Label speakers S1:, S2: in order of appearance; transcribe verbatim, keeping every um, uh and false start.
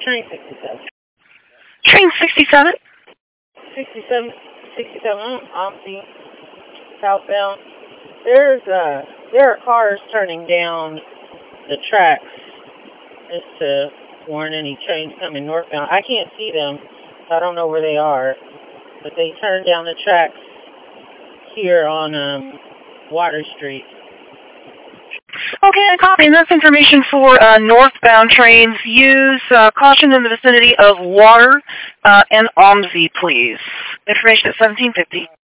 S1: train sixty-seven.
S2: Train sixty-seven?
S1: sixty-seven, sixty-seven, Omsi, southbound. There's, uh, there are cars turning down the tracks just to warn any trains coming northbound. I can't see them, so I don't know where they are, but they turn down the tracks here on um, Water Street.
S2: Okay, I copy. And that's information for uh, northbound trains. Use uh, caution in the vicinity of Water uh, and Omsi, please. Information at seventeen fifty.